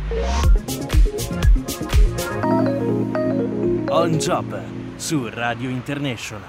On Job su Radio International.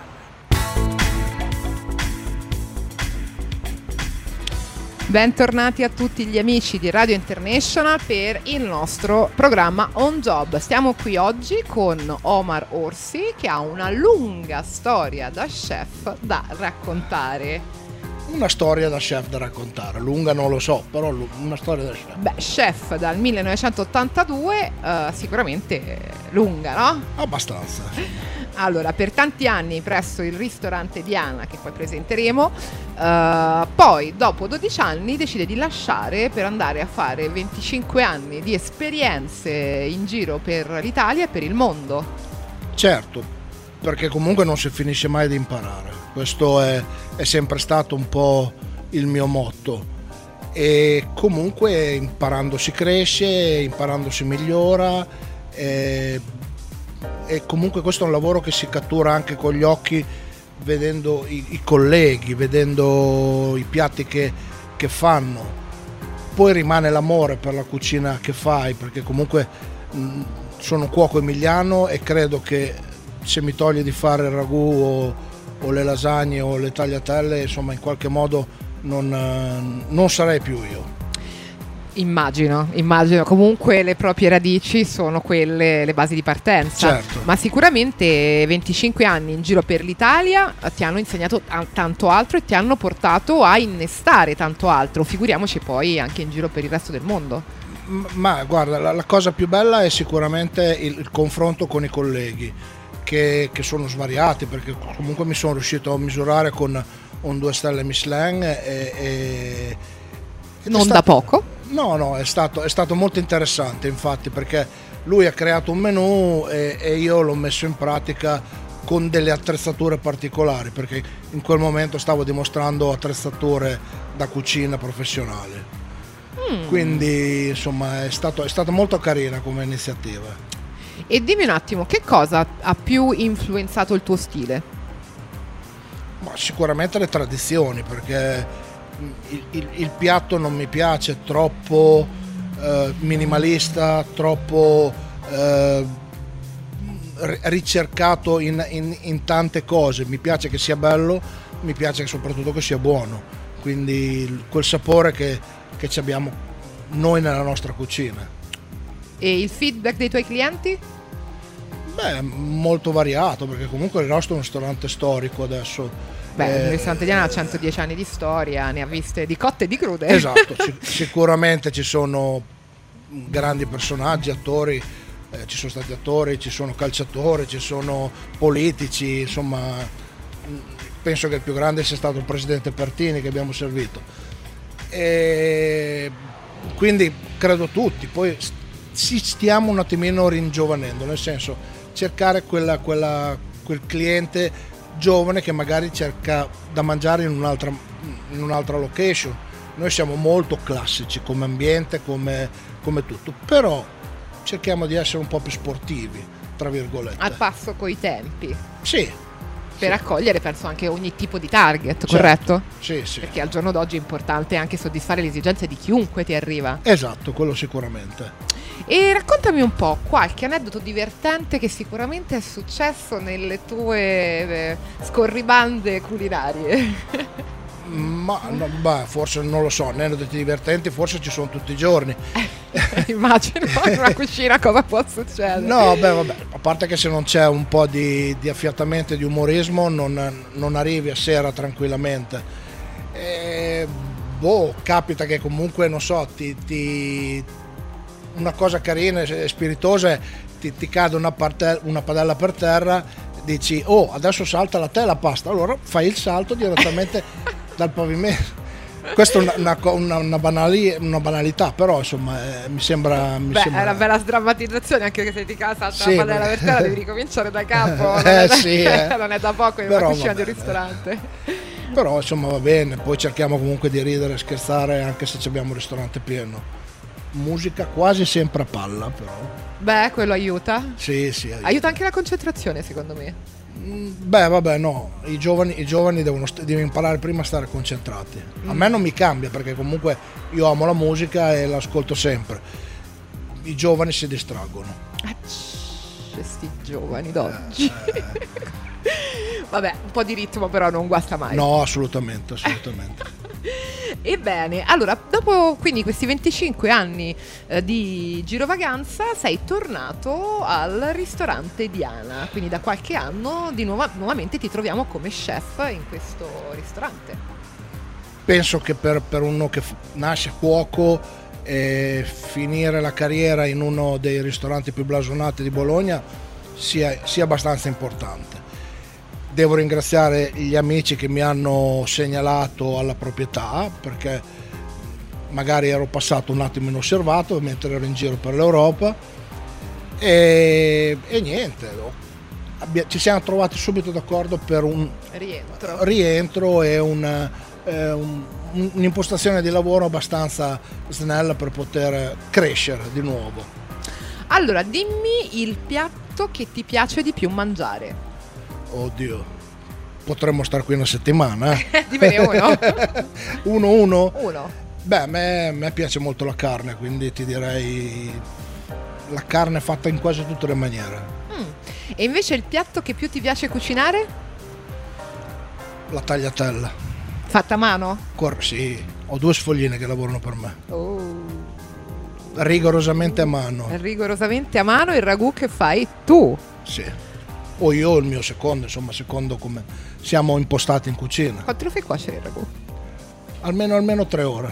Bentornati a tutti gli amici di Radio International per il nostro programma On Job. Stiamo qui oggi con Omar Orsi, che ha una lunga storia da chef da raccontare. Una storia da chef da raccontare, lunga non lo so, però una storia da chef. Beh, chef dal 1982, sicuramente lunga, no? Abbastanza. Allora, per tanti anni presso il ristorante Diana, che poi presenteremo, poi dopo 12 anni decide di lasciare per andare a fare 25 anni di esperienze in giro per l'Italia e per il mondo. Certo, perché comunque non si finisce mai di imparare. Questo è sempre stato un po' il mio motto. E comunque imparando si cresce, imparando si migliora. E comunque questo è un lavoro che si cattura anche con gli occhi, vedendo i colleghi, vedendo i piatti che fanno. Poi rimane l'amore per la cucina che fai, perché comunque sono un cuoco emiliano e credo che se mi toglie di fare il ragù o le lasagne o le tagliatelle, insomma, in qualche modo non sarei più io. Immagino, comunque le proprie radici sono quelle, le basi di partenza. Certo. Ma sicuramente 25 anni in giro per l'Italia ti hanno insegnato tanto altro e ti hanno portato a innestare tanto altro, figuriamoci poi anche in giro per il resto del mondo. Ma guarda, la cosa più bella è sicuramente il confronto con i colleghi, che sono svariati, perché comunque mi sono riuscito a misurare con un 2 stelle Michelin Non da poco. No, è stato molto interessante, infatti, perché lui ha creato un menù e io l'ho messo in pratica con delle attrezzature particolari, perché in quel momento stavo dimostrando attrezzature da cucina professionale. Quindi insomma è stata molto carina come iniziativa. E dimmi un attimo, che cosa ha più influenzato il tuo stile? Ma sicuramente le tradizioni, perché il piatto non mi piace troppo minimalista, troppo ricercato in tante cose. Mi piace che sia bello, mi piace soprattutto che sia buono, quindi quel sapore che ci abbiamo noi nella nostra cucina. E il feedback dei tuoi clienti? Beh, molto variato, perché comunque il nostro è un ristorante storico adesso. Beh, il ristorante Diana ha 110 anni di storia, ne ha viste di cotte e di crude. Esatto, sicuramente ci sono grandi personaggi, attori, ci sono stati attori, ci sono calciatori, ci sono politici, insomma, penso che il più grande sia stato il presidente Pertini che abbiamo servito. E quindi credo tutti, poi ci stiamo un attimino ringiovanendo, nel senso cercare quel cliente giovane che magari cerca da mangiare in un'altra location. Noi siamo molto classici come ambiente, come tutto, però cerchiamo di essere un po' più sportivi, tra virgolette. Al passo coi tempi. Sì. Per accogliere penso anche ogni tipo di target, certo. Corretto? Sì. Perché al giorno d'oggi è importante anche soddisfare le esigenze di chiunque ti arriva. Esatto, quello sicuramente. E raccontami un po' qualche aneddoto divertente che sicuramente è successo nelle tue scorribande culinarie. Ma no, forse non lo so, aneddoti divertenti forse ci sono tutti i giorni. Immagino, in una cucina cosa può succedere? No, vabbè, a parte che se non c'è un po' di affiattamento e di umorismo non arrivi a sera tranquillamente. Capita che comunque, non so, una cosa carina e spiritosa è ti cade una padella per terra, dici adesso salta la pasta, allora fai il salto direttamente dal pavimento. Questa è una banalità, però insomma mi sembra è una bella sdrammatizzazione, anche che se ti casa la padella per terra devi ricominciare da capo. Non è da poco in una cucina di un ristorante. Però insomma va bene, poi cerchiamo comunque di ridere e scherzare anche se abbiamo un ristorante pieno. Musica quasi sempre a palla, però. Beh, quello aiuta? Sì. Aiuta anche la concentrazione, secondo me. No, i giovani devono imparare prima a stare concentrati. A me non mi cambia, perché comunque io amo la musica e l'ascolto sempre. i giovani si distraggono. Questi giovani d'oggi. Vabbè, un po' di ritmo però non guasta mai. No, assolutamente. Ebbene, allora, dopo quindi questi 25 anni di girovaganza, sei tornato al ristorante Diana, quindi da qualche anno nuovamente ti troviamo come chef in questo ristorante. Penso che per uno che nasce cuoco, finire la carriera in uno dei ristoranti più blasonati di Bologna sia abbastanza importante. Devo ringraziare gli amici che mi hanno segnalato alla proprietà, perché magari ero passato un attimo inosservato mentre ero in giro per l'Europa e niente, ci siamo trovati subito d'accordo per un rientro e un'impostazione di lavoro abbastanza snella per poter crescere di nuovo. Allora, dimmi il piatto che ti piace di più mangiare. Oddio, potremmo stare qui una settimana. Dimmene uno. Uno. Beh, a me piace molto la carne, quindi ti direi la carne fatta in quasi tutte le maniere. E invece il piatto che più ti piace cucinare? La tagliatella. Fatta a mano? Sì, ho 2 sfogline che lavorano per me. Rigorosamente a mano. Rigorosamente a mano. Il ragù che fai tu? Sì. O io o il mio secondo, insomma, secondo come siamo impostati in cucina. Quanto lo fai cuocere il ragù? Almeno 3 ore.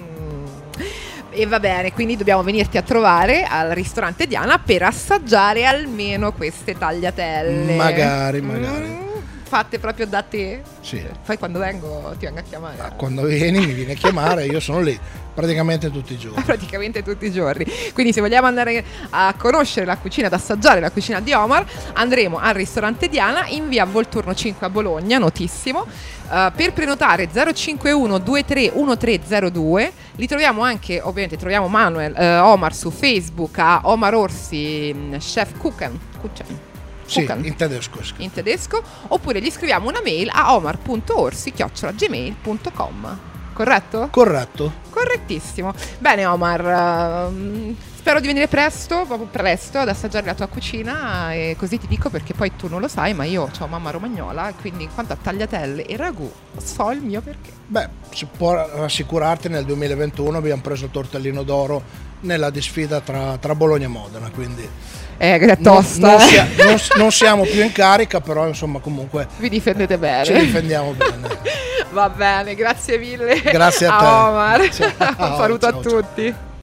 E va bene, quindi dobbiamo venirti a trovare al ristorante Diana per assaggiare almeno queste tagliatelle. Magari. Fatte proprio da te? Sì. Poi quando vengo ti vengo a chiamare. Quando vieni mi vieni a chiamare, io sono lì praticamente tutti i giorni. Quindi se vogliamo andare a conoscere la cucina, ad assaggiare la cucina di Omar, andremo al ristorante Diana in via Volturno 5 a Bologna, notissimo. Per prenotare 051 23 1302. Li troviamo anche, ovviamente troviamo Omar su Facebook a Omar Orsi Chef Kuchen. Sì, in tedesco. Oppure gli scriviamo una mail a omar.orsi@gmail.com. Corretto? Corretto. Correttissimo. Bene Omar, spero di venire proprio presto ad assaggiare la tua cucina, e così ti dico perché poi tu non lo sai, ma io ho mamma romagnola, quindi in quanto a tagliatelle e ragù so il mio perché. Beh, si può rassicurarti, nel 2021 abbiamo preso il tortellino d'oro nella disfida tra Bologna e Modena, quindi che è tosta. Non siamo più in carica, però insomma comunque vi difendete bene. Ci difendiamo bene. Va bene, grazie mille. Grazie a te. Omar. Ciao, un saluto ciao, a tutti.